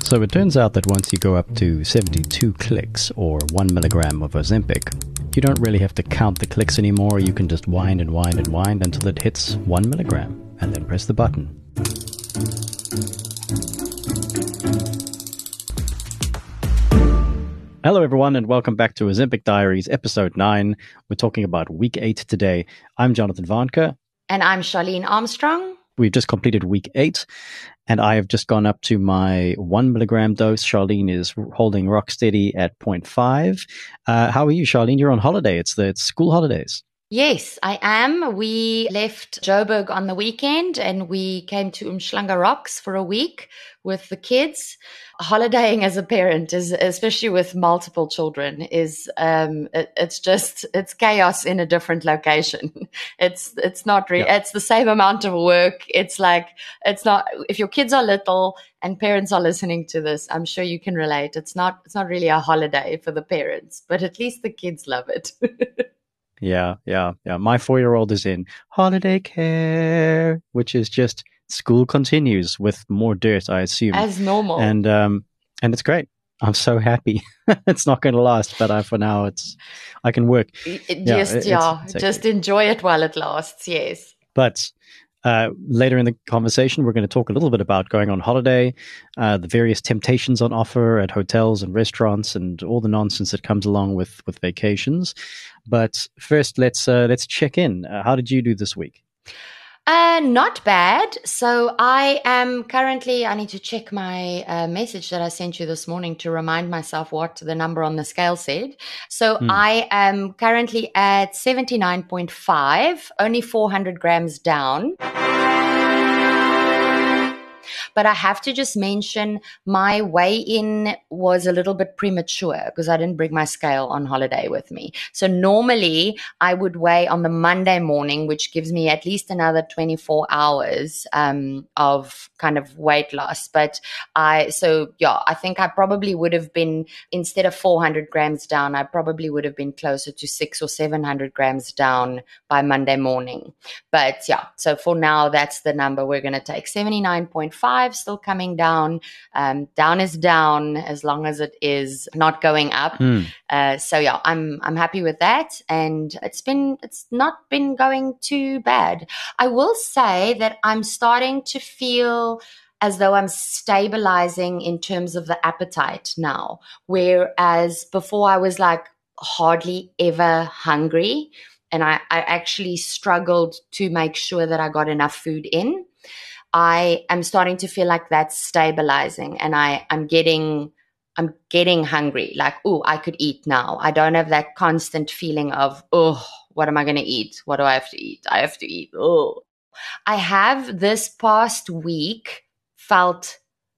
So it turns out that once you go up to 72 clicks or 1 milligram of Ozempic, you don't really have to count the clicks anymore. You can just wind and wind and wind until it hits 1 milligram and then press the button. Hello everyone and welcome back to Ozempic Diaries episode 9. We're talking about week 8 today. I'm Jonathan Vanker. And I'm Charlene Armstrong. We've just completed week 8 and I have just gone up to my 1 milligram dose. Charlene is holding rock steady at 0.5. How are you, Charlene? You're on holiday. It's school holidays. Yes, I am. We left Joburg on the weekend and we came to Umhlanga Rocks for a week with the kids. Holidaying as a parent, especially with multiple children, it's chaos in a different location. It's not really, It's the same amount of work. It's not, if your kids are little and parents are listening to this, I'm sure you can relate. It's not really a holiday for the parents, but at least the kids love it. Yeah. My 4-year-old is in holiday care, which is just school continues with more dirt, I assume. As normal. And it's great. I'm so happy. It's not going to last, but for now, I can work. Just enjoy it while it lasts, yes. But later in the conversation, we're going to talk a little bit about going on holiday, the various temptations on offer at hotels and restaurants, and all the nonsense that comes along with vacations. But first, let's check in. How did you do this week? Not bad. So I need to check my message that I sent you this morning to remind myself what the number on the scale said. So I am currently at 79.5, only 400 grams down. But I have to just mention my weigh-in was a little bit premature because I didn't bring my scale on holiday with me. So normally I would weigh on the Monday morning, which gives me at least another 24 hours of kind of weight loss. But I think I probably would have been, instead of 400 grams down, I probably would have been closer to 600 or 700 grams down by Monday morning. But yeah, so for now, that's the number we're going to take. 79.5. Still coming down. Down is down as long as it is not going up. So yeah, I'm happy with that, and it's not been going too bad. I will say that I'm starting to feel as though I'm stabilizing in terms of the appetite now, whereas before I was like hardly ever hungry, and I actually struggled to make sure that I got enough food in. I am starting to feel like that's stabilizing, and I'm getting hungry. Like, I could eat now. I don't have that constant feeling of, what am I going to eat? What do I have to eat? I have to eat. I have this past week felt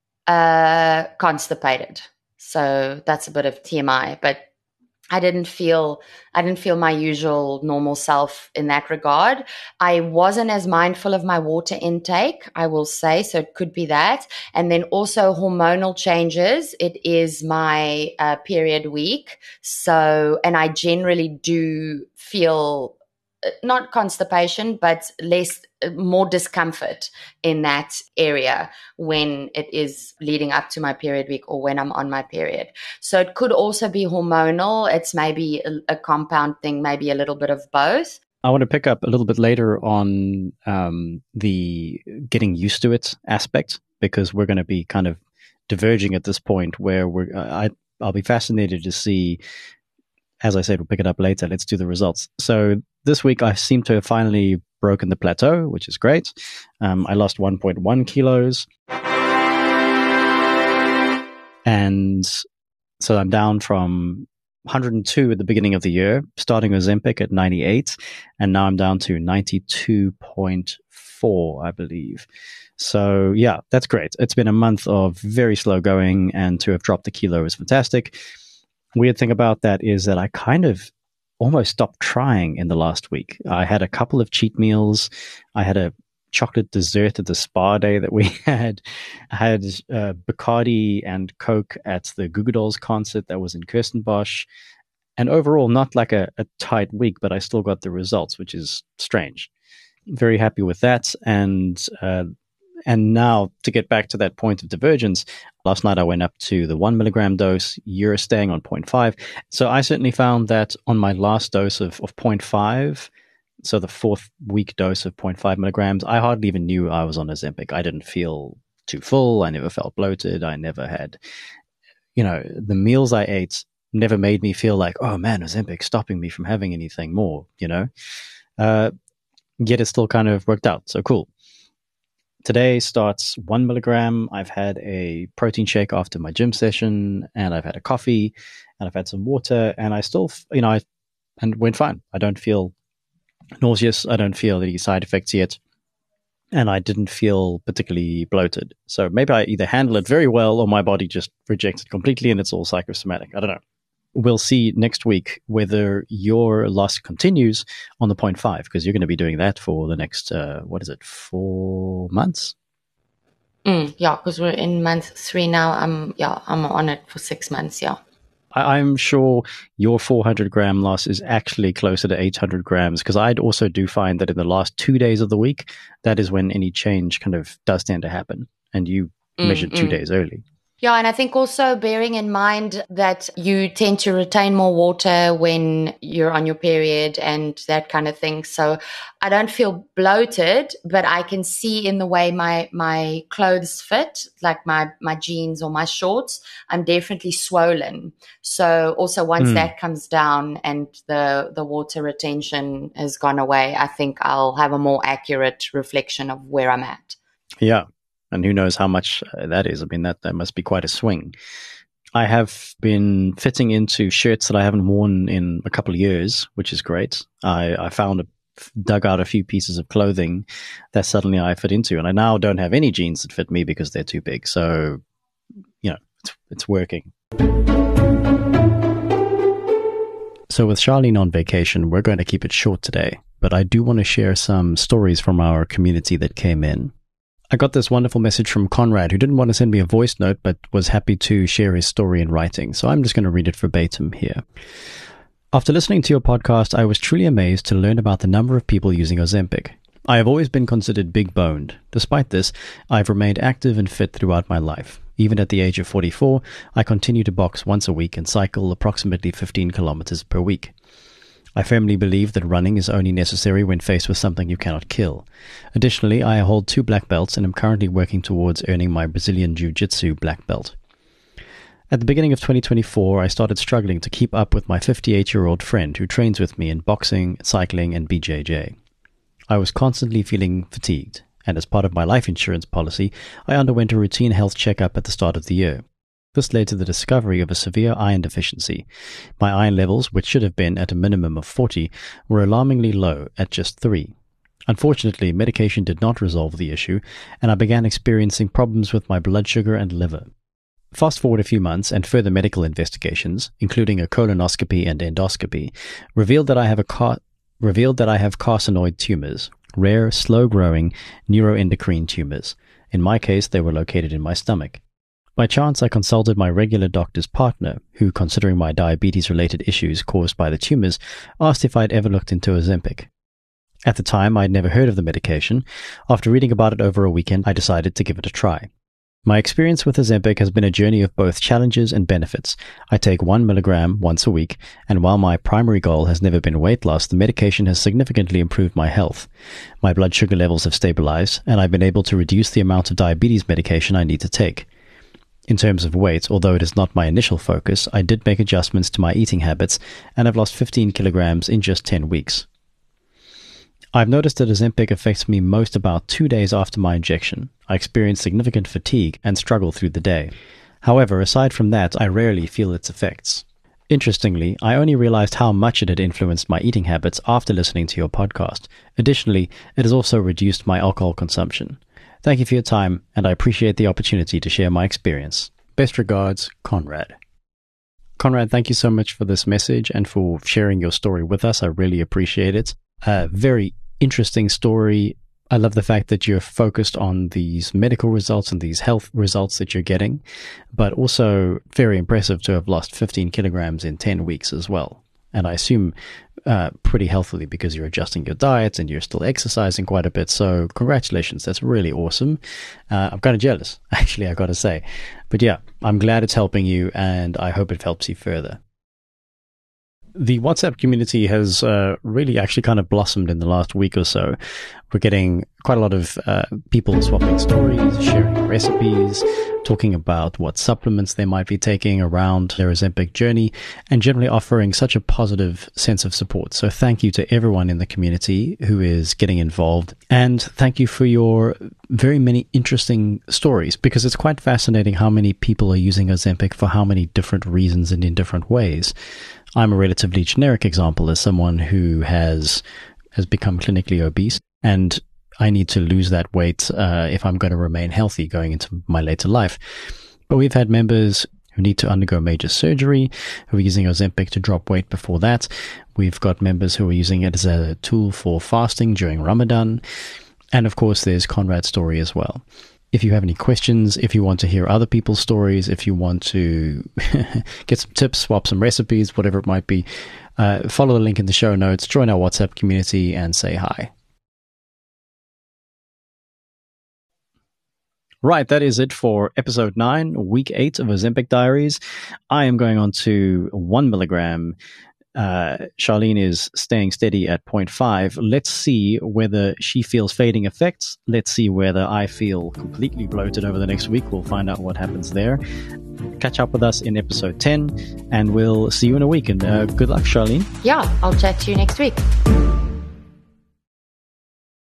constipated. So that's a bit of TMI, but I didn't feel my usual normal self in that regard. I wasn't as mindful of my water intake, I will say, so it could be that. And then also hormonal changes. It is my period week. So, and I generally do feel not constipation, but more discomfort in that area when it is leading up to my period week or when I'm on my period. So it could also be hormonal. It's maybe a compound thing, maybe a little bit of both. I want to pick up a little bit later on the getting used to it aspect, because we're going to be kind of diverging at this point where I'll be fascinated to see. As I said, we'll pick it up later. Let's do the results. So this week, I seem to have finally broken the plateau, which is great. I lost 1.1 kilos. And so I'm down from 102 at the beginning of the year, starting Ozempic at 98. And now I'm down to 92.4, I believe. So yeah, that's great. It's been a month of very slow going, and to have dropped the kilo is fantastic. Weird thing about that is that I kind of almost stopped trying in the last week. I had a couple of cheat meals. I had a chocolate dessert at the spa day that we had. I had Bacardi and Coke at the Goo Goo Dolls concert that was in Kirstenbosch. And overall, not like a tight week, but I still got the results, which is strange. Very happy with that. And And now to get back to that point of divergence, last night I went up to the 1 milligram dose. You're staying on 0.5. So I certainly found that on my last dose of 0.5, so the 4th week dose of 0.5 milligrams, I hardly even knew I was on Ozempic. I didn't feel too full. I never felt bloated. I never had, the meals I ate never made me feel like, oh man, Ozempic stopping me from having anything more, Yet it still kind of worked out. So cool. Today starts 1 milligram. I've had a protein shake after my gym session, and I've had a coffee, and I've had some water, and I still, and went fine. I don't feel nauseous. I don't feel any side effects yet, and I didn't feel particularly bloated. So maybe I either handle it very well, or my body just rejects it completely, and it's all psychosomatic. I don't know. We'll see next week whether your loss continues on the 0.5, because you're going to be doing that for the next, 4 months? Yeah, because we're in month 3 now. I'm on it for 6 months, yeah. I'm sure your 400 gram loss is actually closer to 800 grams, because I also do find that in the last 2 days of the week, that is when any change kind of does tend to happen, and you measured 2 days early. Yeah, and I think also bearing in mind that you tend to retain more water when you're on your period and that kind of thing. So I don't feel bloated, but I can see in the way my clothes fit, like my jeans or my shorts, I'm definitely swollen. So also once that comes down and the water retention has gone away, I think I'll have a more accurate reflection of where I'm at. Yeah. And who knows how much that is. I mean, that must be quite a swing. I have been fitting into shirts that I haven't worn in a couple of years, which is great. I dug out a few pieces of clothing that suddenly I fit into. And I now don't have any jeans that fit me because they're too big. So, it's working. So with Charlene on vacation, we're going to keep it short today. But I do want to share some stories from our community that came in. I got this wonderful message from Conrad, who didn't want to send me a voice note, but was happy to share his story in writing. So I'm just going to read it verbatim here. After listening to your podcast, I was truly amazed to learn about the number of people using Ozempic. I have always been considered big-boned. Despite this, I've remained active and fit throughout my life. Even at the age of 44, I continue to box once a week and cycle approximately 15 kilometers per week. I firmly believe that running is only necessary when faced with something you cannot kill. Additionally, I hold 2 black belts and am currently working towards earning my Brazilian Jiu-Jitsu black belt. At the beginning of 2024, I started struggling to keep up with my 58-year-old friend who trains with me in boxing, cycling, and BJJ. I was constantly feeling fatigued, and as part of my life insurance policy, I underwent a routine health checkup at the start of the year. This led to the discovery of a severe iron deficiency. My iron levels, which should have been at a minimum of 40, were alarmingly low at just 3. Unfortunately, medication did not resolve the issue, and I began experiencing problems with my blood sugar and liver. Fast forward a few months, and further medical investigations, including a colonoscopy and endoscopy, revealed that I have carcinoid tumors, rare, slow-growing neuroendocrine tumors. In my case, they were located in my stomach. By chance, I consulted my regular doctor's partner, who, considering my diabetes-related issues caused by the tumors, asked if I'd ever looked into Ozempic. At the time, I'd never heard of the medication. After reading about it over a weekend, I decided to give it a try. My experience with Ozempic has been a journey of both challenges and benefits. I take 1 milligram once a week, and while my primary goal has never been weight loss, the medication has significantly improved my health. My blood sugar levels have stabilized, and I've been able to reduce the amount of diabetes medication I need to take. In terms of weight, although it is not my initial focus, I did make adjustments to my eating habits and have lost 15 kilograms in just 10 weeks. I've noticed that Ozempic affects me most about 2 days after my injection. I experience significant fatigue and struggle through the day. However, aside from that, I rarely feel its effects. Interestingly, I only realized how much it had influenced my eating habits after listening to your podcast. Additionally, it has also reduced my alcohol consumption. Thank you for your time, and I appreciate the opportunity to share my experience. Best regards, Conrad. Conrad, thank you so much for this message and for sharing your story with us. I really appreciate it. Very interesting story. I love the fact that you're focused on these medical results and these health results that you're getting, but also very impressive to have lost 15 kilograms in 10 weeks as well. And I assume pretty healthily because you're adjusting your diet and you're still exercising quite a bit. So congratulations. That's really awesome. I'm kind of jealous, actually, I got to say. But yeah, I'm glad it's helping you, and I hope it helps you further. The WhatsApp community has really actually kind of blossomed in the last week or so. We're getting quite a lot of people swapping stories, sharing recipes, talking about what supplements they might be taking around their Ozempic journey, and generally offering such a positive sense of support. So thank you to everyone in the community who is getting involved. And thank you for your very many interesting stories, because it's quite fascinating how many people are using Ozempic for how many different reasons and in different ways. I'm a relatively generic example as someone who has become clinically obese, and I need to lose that weight if I'm going to remain healthy going into my later life. But we've had members who need to undergo major surgery, who are using Ozempic to drop weight before that. We've got members who are using it as a tool for fasting during Ramadan. And of course, there's Conrad's story as well. If you have any questions, if you want to hear other people's stories, if you want to get some tips, swap some recipes, whatever it might be, follow the link in the show notes, join our WhatsApp community, and say hi. Right, that is it for episode 9, week 8 of Ozempic Diaries. I am going on to 1 milligram. Charlene is staying steady at 0.5. Let's see whether she feels fading effects. Let's see whether I feel completely bloated over the next week. We'll find out what happens there. Catch up with us in episode 10, and we'll see you in a week. And good luck, Charlene. Yeah, I'll chat to you next week.